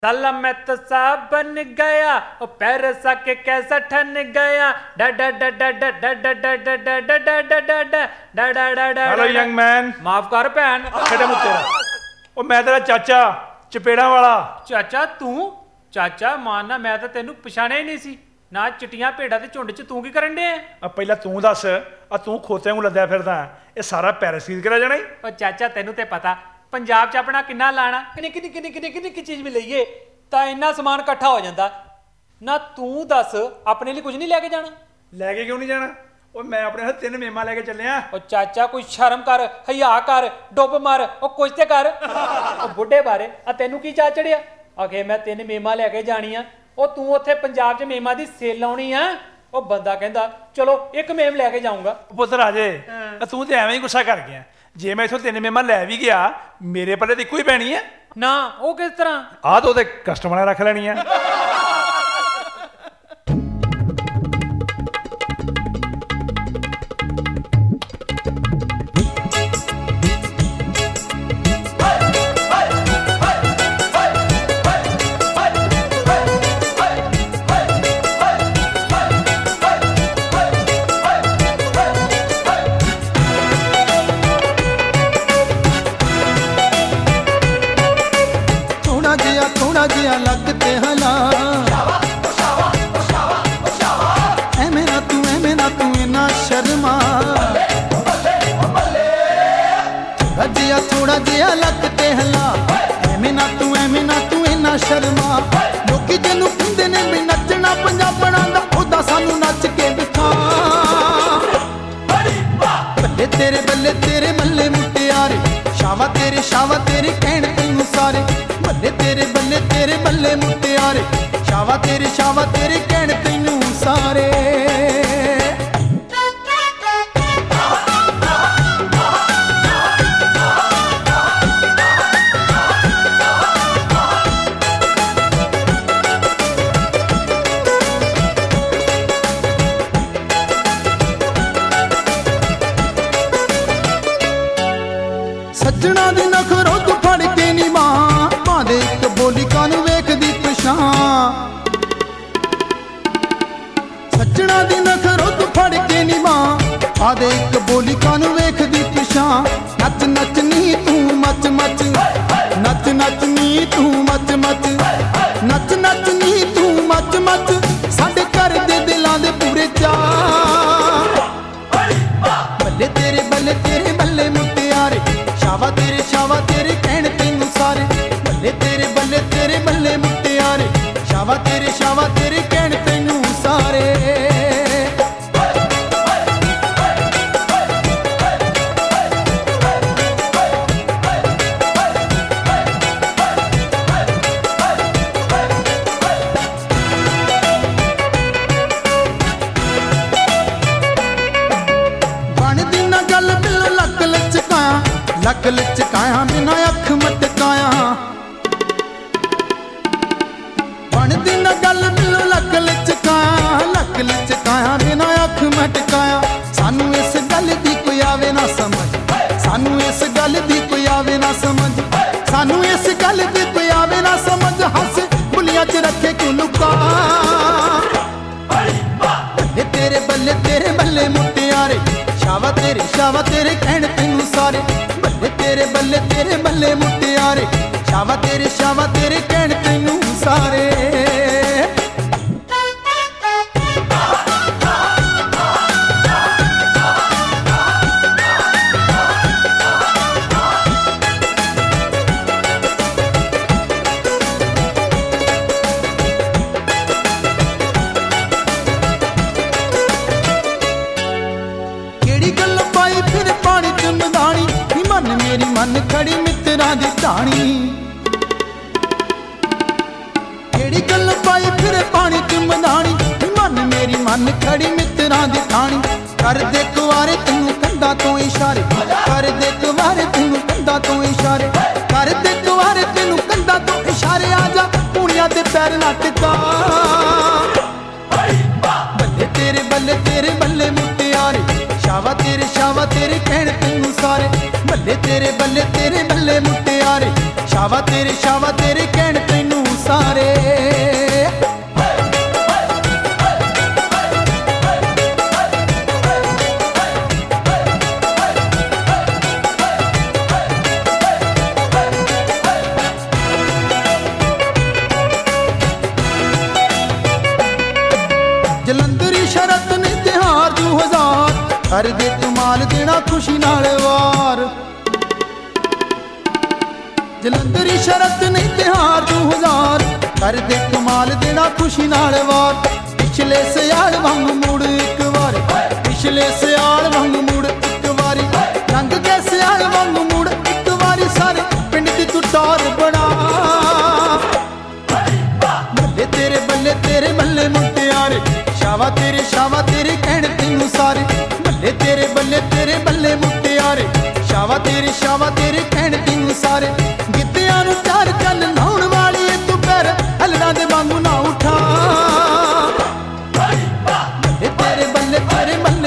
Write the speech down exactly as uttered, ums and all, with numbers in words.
साला मैं तो साहब बन गया ओ पैर सके कैसा ठन गया डा डा डा डा डा डा डा डा डा डा डा डा डा डा डा डा डा डा डा हेलो यंग मैन माफ कर भैन छड़े मुझ तेरा ओ मैं तेरा चाचा चपेड़ा वाला चाचा तू चाचा माना मैं तो तेनू पछाणिया ही नहीं सी ना चिट्टियां भेड़ां दे झुंड च तू की करन दे आ ਪਹਿਲਾਂ ਤੂੰ ਦੱਸ ਆ ਤੂੰ ਖੋਤਿਆਂ ਨੂੰ ਲੱਦਿਆ ਫਿਰਦਾ ਇਹ ਸਾਰਾ ਪੈਰਿਸ ਖਰੀਦ ਕੇ ਲੈ ਜਾਣਾ ਈ ओ चाचा तेनू ते पता पंजाब च अपना किन्ना लाना निक्की निक्की निक्की निक्की निक्की चीज़ भी लईए ਤਾਂ ਇੰਨਾ ਸਮਾਨ ਇਕੱਠਾ ਹੋ ਜਾਂਦਾ ਨਾ ਤੂੰ ਦੱਸ ਆਪਣੇ ਲਈ ਕੁਝ ਨਹੀਂ ਲੈ ਕੇ ਜਾਣਾ ਲੈ ਕੇ ਕਿਉਂ ਨਹੀਂ ਜਾਣਾ ਉਹ ਮੈਂ ਆਪਣੇ ਹੱਥ ਤਿੰਨ ਮੇਮਾ ਲੈ ਕੇ ਚੱਲਿਆ ਉਹ ਚਾਚਾ ਕੋਈ ਸ਼ਰਮ ਕਰ ਹਿਆ ਕਰ ਡੁੱਬ ਮਾਰ ਉਹ ਕੁਝ ਤੇ ਕਰ ਉਹ ਬੁੱਢੇ ਬਾਰੇ ਆ ਤੈਨੂੰ ਕੀ ਚਾਹ ਚੜਿਆ ਆਖੇ ਮੈਂ ਤਿੰਨ ਮੇਮਾ ਲੈ ਕੇ ਜਾਣੀ ਆ ਉਹ ਤੂੰ ਉੱਥੇ ਪੰਜਾਬ 'ਚ ਮੇਮਾ ਦੀ ਸੇਲ ਲਾਉਣੀ ਆ ਉਹ ਬੰਦਾ ਕਹਿੰਦਾ ਚਲੋ ਇੱਕ ਮੇਮ ਲੈ ਕੇ ਜਾਊਂਗਾ ਪੁੱਤਰ ਆਜੇ ਤੂੰ ਤੇ ਐਵੇਂ ਹੀ ਗੁੱਸਾ ਕਰ ਗਿਆ ਜੇ ਮੈਂ ਇਥੋਂ ਤਿੰਨ ਮੇਮਾ ਲੈ ਵੀ ਗਿਆ ਮੇਰੇ ਪੱਲੇ ਤੇ ਇੱਕੋ ਹੀ ਪੈਣੀ ਹੈ ਨਾ ਉਹ ਕਿਸ ਤਰ੍ਹਾਂ ਆਹ ਤਾਂ ਉਹਦੇ ਕਸਟਮਰਾਂ ਰੱਖ ਲੈਣੀ ਆ लगते हला एमें ना तू एमें ना तू इना शर्मा थोड़ा जिया थोड़ा जिया लगते हला एमें ना तू एमें ना तू इना शर्मा लोकी जिन्नू कहंदे ने भी नचना पंजाबणा दा ओदा सानू नच के दिखा बल्ले तेरे बल्ले तेरे मल्ले मुटियारे शावा तेरे शावा तेरे कहण तैनू सारे बल्ले तेरे बल्ले तेरे बल्ले मुटियारे शावा तेरे शावा तेरे कहण तैनू सारे सज्जणा दी नखरो तू फड़ के नी मां मां दे इक बोली कानू वेखदी पछां सज्जणा दी नखरो तू फड़ के नी मां मां दे इक बोली कानू वेखदी पछां नच नच नी तू मच मच नच नच नी तू मच मच नच नच नी तू मच मच साडे घर दे दिलां दे पूरे चाह बल्ले तेरे बल्ले तेरे बल्ले मुटियारे शावा तेरे शावा तेरे कहण तैनू सारे बल्ले तेरे बल्ले तेरे बल्ले मुटियारे शावा तेरे शावा तेरे कहण तैनू सारे बनदी ना गल बिल लक लचकाया लक लचकाया बिना अख मटकाया बनदी ना गल बिल लक लचकाया लक लचकाया बिना अख मटकाया सानू इस गल दी कोई आवे ना समझ सानू इस गल दी कोई आवे ना समझ सानू इस गल दी कोई आवे ना समझ हंस बुलिया च रखे क्यों लुका बल्ले तेरे बल्ले तेरे बल्ले मुटियारे शावा तेरे शावा तेरे कहण तैनू सारे बल्ले तेरे बल्ले तेरे बल्ले मुटियारे शावा तेरे शावा तेरे कहण तैनू सारे मेरी मन खड़ी मित्रा दी ढाणी केड़ी गल पाई फिर पानी च मदानी मन मेरी मन खड़ी मित्रा दी ढाणी कर दे कुवारे तैनू कंधा तो इशारे कर दे कुवारे तैनू कंधा तो इशारे कर दे कुवारे तैनू कंधा तो इशारे आजा पूनिया दे पैर ना टिका बल्ले तेरे बल्ले तेरे बल्ले मुटियारे शावा तेरे शावा तेरे कहण तैनू सारे बल्ले तेरे बल्ले तेरे बल्ले मुटियारे शावा तेरे शावा तेरे कहण तैनू सारे ਕਰਦੇ ਕਮਾਲ ਦੇਣਾ ਖੁਸ਼ੀ ਨਾਲ ਵਾਰ। ਜਲੰਧਰੀ ਸ਼ਰਤ ਨਹੀਂ ਤਿਹਾਰ ਦੋ ਹਜ਼ਾਰ ਕਰਦੇ ਕਮਾਲ ਦੇਣਾ ਖੁਸ਼ੀ ਨਾਲ ਵਾਰ। ਪਿਛਲੇ ਸਿਆਲ ਵਾਂਗ ਮੁੜ ਇੱਕ ਵਾਰੀ, ਪਿਛਲੇ ਸਿਆਲ ਵਾਂਗ ਮੁੜ ਇੱਕ ਵਾਰੀ, ਰੰਗ ਦੇ ਸਿਆਲ ਵਾਂਗ ਮੁੜ ਇੱਕ ਵਾਰੀ, ਸਾਰੇ ਪਿੰਡ ਦੀ ਤੂੰ ਟੌਰ ਬਣਾ। ਬੱਲੇ ਤੇਰੇ ਬੱਲੇ ਤੇਰੇ ਬੱਲੇ ਮੁਟਿਆਰੇ, ਸ਼ਾਵਾ ਤੇਰੇ ਸ਼ਾਵਾ ਤੇਰੇ ਕਹਿਣ ਤੈਨੂੰ ਸਾਰੇ। ਬੱਲੇ ਤੇਰੇ ਬੱਲੇ ਤੇਰੇ ਬੱਲੇ ਮੁਟਿਆਰੇ, ਸ਼ਾਵਾ ਤੇਰੇ ਸ਼ਾਵਾ ਤੇਰੇ ਕਹਿਣ ਤੈਨੂੰ ਸਾਰੇ। ਗਿੱਧਿਆਂ ਨੂੰ ਚਾਰ ਚੰਨ ਲਾਉਣ ਵਾਲੀ ਤੂੰ ਪੈਰ ਹਲੜਾਂ ਦੇ ਵਾਂਗੂ ਨਾ ਉਠਾ। ਬੱਲੇ ਤੇਰੇ ਬੱਲੇ ਤੇਰੇ ਬੱਲੇ